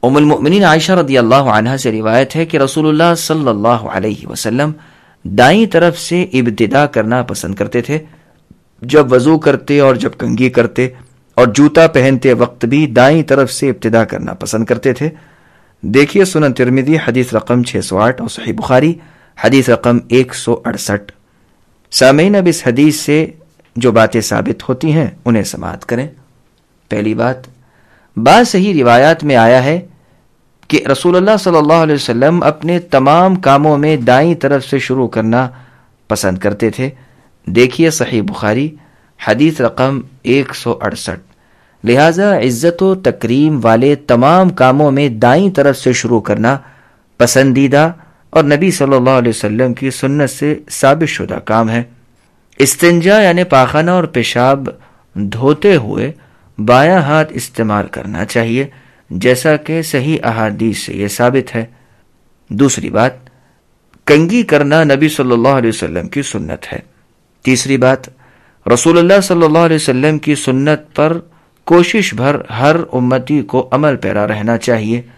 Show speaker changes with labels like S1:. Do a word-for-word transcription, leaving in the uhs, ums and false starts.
S1: ام المؤمنین عائشہ رضی اللہ عنہا سے روایت ہے کہ رسول اللہ صلی اللہ علیہ وسلم دائیں طرف سے ابتدا کرنا پسند کرتے تھے، جب وضو کرتے اور جب کنگھی کرتے، اور جوتا پہنتے وقت بھی دائیں طرف سے ابتدا کرنا پسند کرتے تھے۔ دیکھیے سنن ترمذی حدیث رقم چھ سو آٹھ اور صحیح بخاری حدیث رقم ایک سو اڑسٹھ۔ سامعین، اب اس حدیث سے جو باتیں ثابت ہوتی ہیں انہیں سماعت کریں۔ پہلی بات، بعض صحیح روایات میں آیا ہے کہ رسول اللہ صلی اللہ علیہ وسلم اپنے تمام کاموں میں دائیں طرف سے شروع کرنا پسند کرتے تھے۔ دیکھیے صحیح بخاری حدیث رقم ایک سو اڑسٹھ۔ لہذا عزت و تکریم والے تمام کاموں میں دائیں طرف سے شروع کرنا پسندیدہ اور نبی صلی اللہ علیہ وسلم کی سنت سے ثابت شدہ کام ہے۔ استنجا یعنی پاخانہ اور پیشاب دھوتے ہوئے بایاں ہاتھ استعمال کرنا چاہیے، جیسا کہ صحیح احادیث سے یہ ثابت ہے۔ دوسری بات، کنگھی کرنا نبی صلی اللہ علیہ وسلم کی سنت ہے۔ تیسری بات، رسول اللہ صلی اللہ علیہ وسلم کی سنت پر کوشش بھر ہر امتی کو عمل پیرا رہنا چاہیے۔